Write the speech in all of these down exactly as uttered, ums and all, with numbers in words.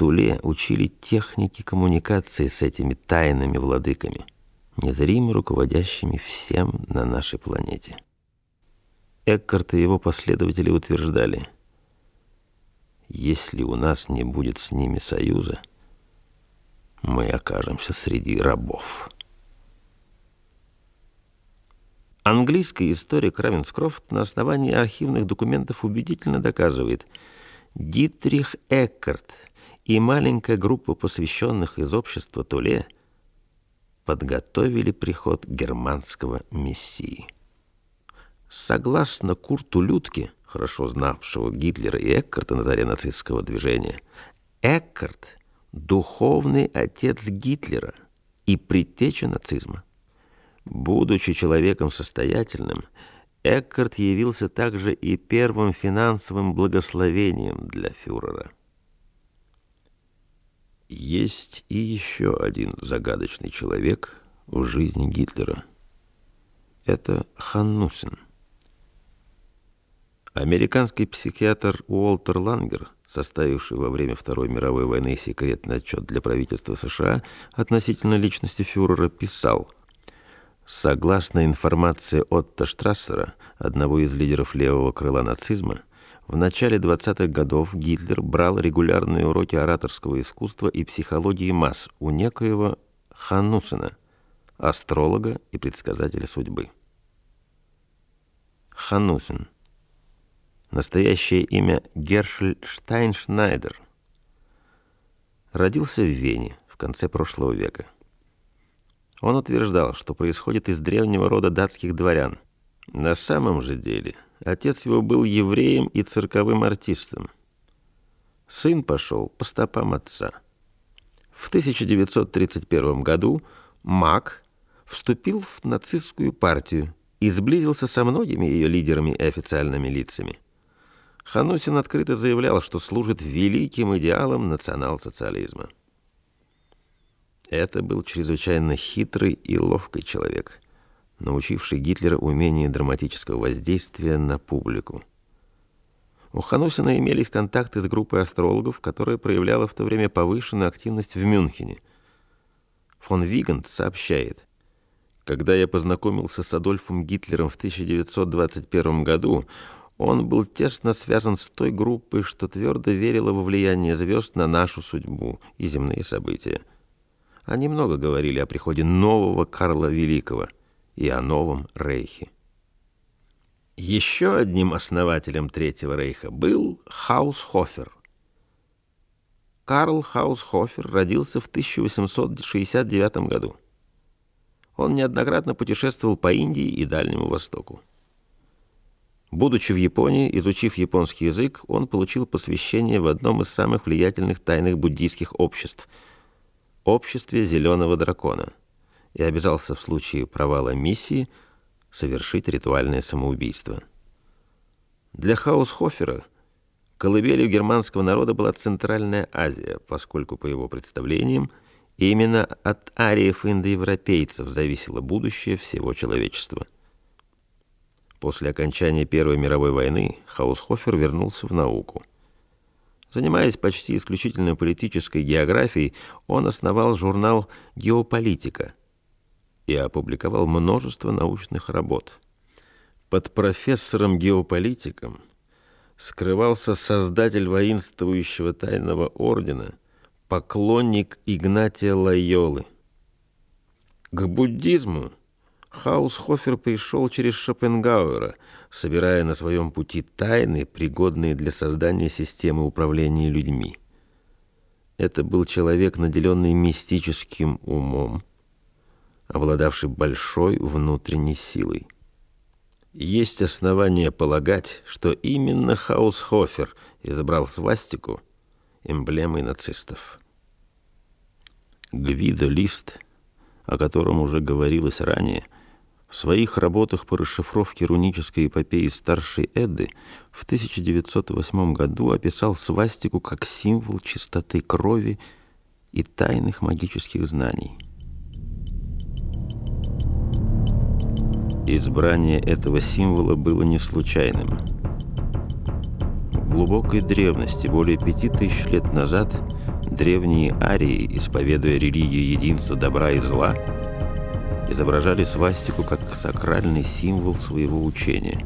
Туле учили техники коммуникации с этими тайными владыками, незримо руководящими всем на нашей планете. Эккарт и его последователи утверждали: если у нас не будет с ними союза, мы окажемся среди рабов. Английский историк Равенскрофт на основании архивных документов убедительно доказывает: Дитрих Эккарт и маленькая группа посвященных из общества Туле подготовили приход германского мессии. Согласно Курту Людтке, хорошо знавшего Гитлера и Эккарта на заре нацистского движения, Эккарт – духовный отец Гитлера и предтеча нацизма. Будучи человеком состоятельным, Эккарт явился также и первым финансовым благословением для фюрера. Есть и еще один загадочный человек в жизни Гитлера. Это Ханнусен. Американский психиатр Уолтер Лангер, составивший во время Второй мировой войны секретный отчет для правительства США относительно личности фюрера, писал: согласно информации Отто Штрассера, одного из лидеров левого крыла нацизма, в начале двадцатых годов Гитлер брал регулярные уроки ораторского искусства и психологии масс у некоего Ханнусена, астролога и предсказателя судьбы. Ханнусен. Настоящее имя Гершель Штайншнайдер. Родился в Вене в конце прошлого века. Он утверждал, что происходит из древнего рода датских дворян. На самом же деле отец его был евреем и цирковым артистом. Сын пошел по стопам отца. В тысяча девятьсот тридцать первом году Мак вступил в нацистскую партию и сблизился со многими ее лидерами и официальными лицами. Ханнусен открыто заявлял, что служит великим идеалам национал-социализма. Это был чрезвычайно хитрый и ловкий человек, научивший Гитлера умению драматического воздействия на публику. У Ханнусена имелись контакты с группой астрологов, которая проявляла в то время повышенную активность в Мюнхене. Фон Вигант сообщает: когда я познакомился с Адольфом Гитлером в тысяча девятьсот двадцать первом году, он был тесно связан с той группой, что твердо верила во влияние звезд на нашу судьбу и земные события. Они много говорили о приходе нового Карла Великого и о новом Рейхе. Еще одним основателем Третьего Рейха был Хаусхофер. Карл Хаусхофер родился в тысяча восемьсот шестьдесят девятом году. Он неоднократно путешествовал по Индии и Дальнему Востоку. Будучи в Японии, изучив японский язык, он получил посвящение в одном из самых влиятельных тайных буддийских обществ – обществе Зеленого Дракона, и обязался в случае провала миссии совершить ритуальное самоубийство. Для Хаусхофера колыбелью германского народа была Центральная Азия, поскольку, по его представлениям, именно от ариев-индоевропейцев зависело будущее всего человечества. После окончания Первой мировой войны Хаусхофер вернулся в науку. Занимаясь почти исключительно политической географией, он основал журнал «Геополитика» и опубликовал множество научных работ. Под профессором-геополитиком скрывался создатель воинствующего тайного ордена, поклонник Игнатия Лойолы. К буддизму Хаусхофер пришел через Шопенгауэра, собирая на своем пути тайны, пригодные для создания системы управления людьми. Это был человек, наделенный мистическим умом, обладавший большой внутренней силой. Есть основания полагать, что именно Хаусхофер избрал свастику эмблемой нацистов. Гвидо Лист, о котором уже говорилось ранее, в своих работах по расшифровке рунической эпопеи Старшей Эдды в тысяча девятьсот восьмом году описал свастику как символ чистоты крови и тайных магических знаний. Избрание этого символа было не случайным. В глубокой древности, более пяти тысяч лет назад, Древние арии, исповедуя религию единства добра и зла, изображали свастику как сакральный символ своего учения.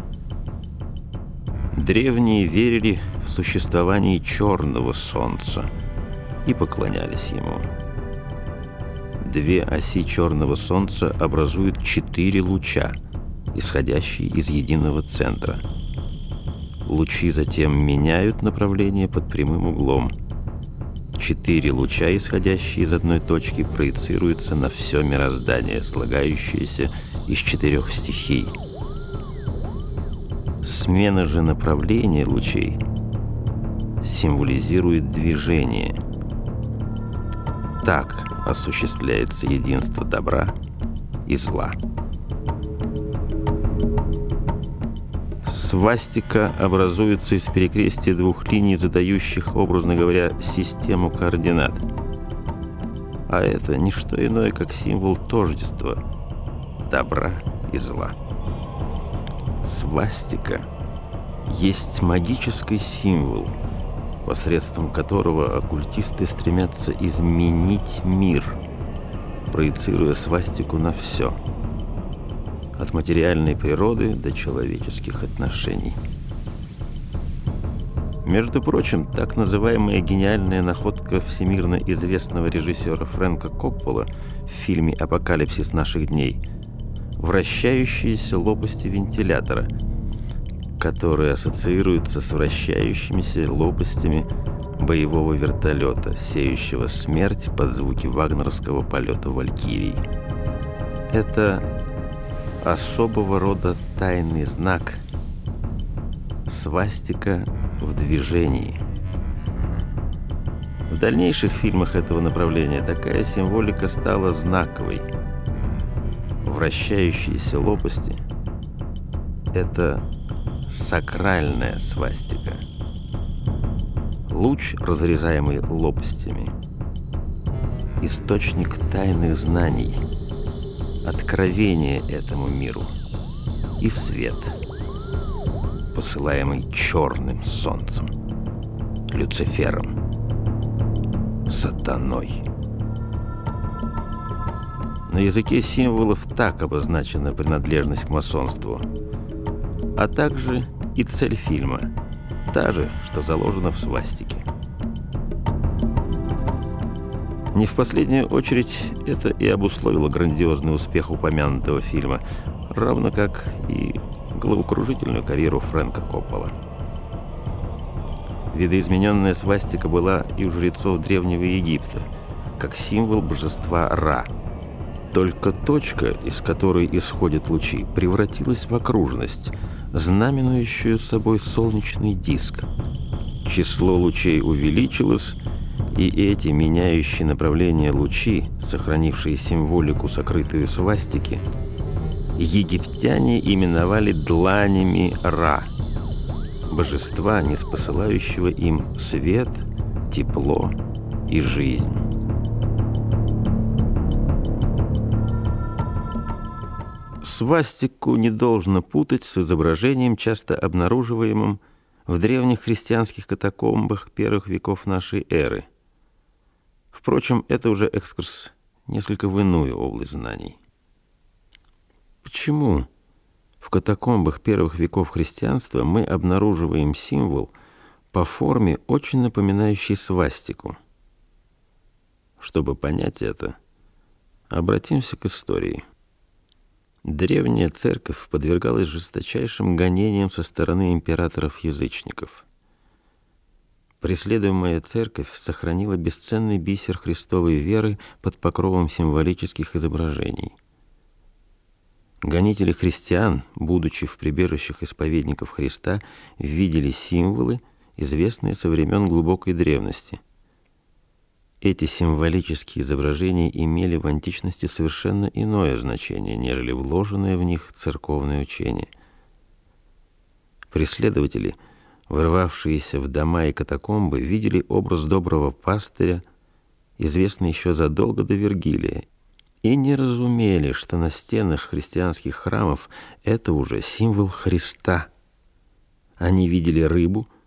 Древние верили в существование черного солнца и поклонялись ему. Две оси черного солнца образуют четыре луча, исходящие из единого центра. Лучи затем меняют направление под прямым углом. Четыре луча, исходящие из одной точки, проецируются на все мироздание, слагающееся из четырех стихий. Смена же направления лучей символизирует движение. Так осуществляется единство добра и зла. Свастика образуется из перекрестия двух линий, задающих, образно говоря, систему координат. А это не что иное, как символ тождества добра и зла. Свастика есть магический символ, посредством которого оккультисты стремятся изменить мир, проецируя свастику на все, от материальной природы до человеческих отношений. Между прочим, так называемая гениальная находка всемирно известного режиссера Фрэнка Коппола в фильме «Апокалипсис наших дней» — вращающиеся лопасти вентилятора, которые ассоциируются с вращающимися лопастями боевого вертолета, сеющего смерть под звуки вагнеровского полета «Валькирий». Это особого рода тайный знак — свастика в движении. В дальнейших фильмах этого направления такая символика стала знаковой. Вращающиеся лопасти — это сакральная свастика. Луч, разрезаемый лопастями — источник тайных знаний, откровение этому миру, и свет, посылаемый черным солнцем, Люцифером, сатаной. На языке символов так обозначена принадлежность к масонству, а также и цель фильма, та же, что заложена в свастике. Не в последнюю очередь это и обусловило грандиозный успех упомянутого фильма, равно как и головокружительную карьеру Фрэнка Коппола. Видоизмененная свастика была и у жрецов Древнего Египта, как символ божества Ра. Только точка, из которой исходят лучи, превратилась в окружность, знаменующую собой солнечный диск. Число лучей увеличилось, и эти меняющие направление лучи, сохранившие символику, сокрытую в свастике, египтяне именовали дланями Ра, божества, ниспосылающего им свет, тепло и жизнь. Свастику не должно путать с изображением, часто обнаруживаемым в древних христианских катакомбах первых веков нашей эры. Впрочем, это уже экскурс несколько в иную область знаний. Почему в катакомбах первых веков христианства мы обнаруживаем символ по форме, очень напоминающий свастику? Чтобы понять это, обратимся к истории. Древняя церковь подвергалась жесточайшим гонениям со стороны императоров-язычников. Преследуемая церковь сохранила бесценный бисер христовой веры под покровом символических изображений. Гонители христиан, будучи в прибежищах исповедников Христа, видели символы, известные со времен глубокой древности. Эти символические изображения имели в античности совершенно иное значение, нежели вложенное в них церковное учение. Преследователи, ворвавшиеся в дома и катакомбы, видели образ доброго пастыря, известный еще задолго до Вергилия, и не разумели, что на стенах христианских храмов это уже символ Христа. Они видели рыбу,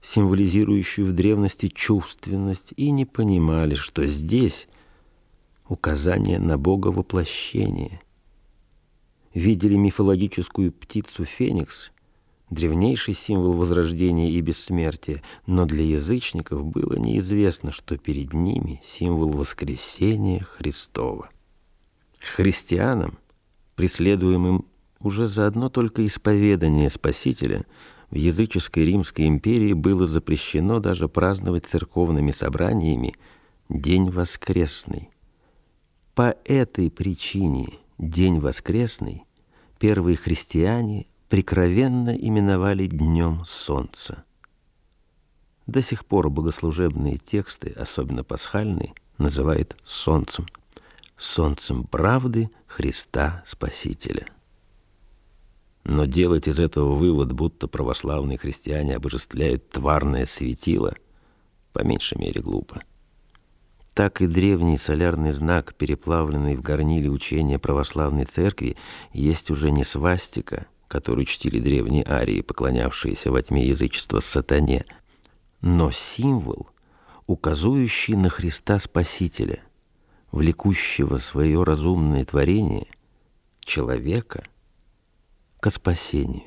символизирующую в древности чувственность, и не понимали, что здесь указание на Бога воплощения. Видели мифологическую птицу Феникс, древнейший символ возрождения и бессмертия, но для язычников было неизвестно, что перед ними символ воскресения Христова. Христианам, преследуемым уже за одно только исповедание Спасителя, в языческой Римской империи было запрещено даже праздновать церковными собраниями День Воскресный. По этой причине День Воскресный первые христиане прикровенно именовали Днем Солнца. До сих пор богослужебные тексты, особенно пасхальные, называют солнцем. Солнцем правды Христа Спасителя. Но делать из этого вывод, будто православные христиане обожествляют тварное светило, по меньшей мере глупо. Так и древний солярный знак, переплавленный в горниле учения православной церкви, есть уже не свастика, которую чтили древние арии, поклонявшиеся во тьме язычества сатане, но символ, указывающий на Христа Спасителя, влекущего свое разумное творение, человека, ко спасению.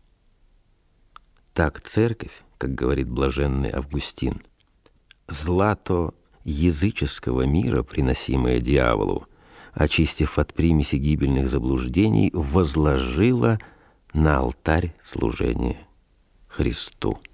Так церковь, как говорит блаженный Августин, злато языческого мира, приносимое дьяволу, очистив от примеси гибельных заблуждений, возложила на алтарь служения Христу.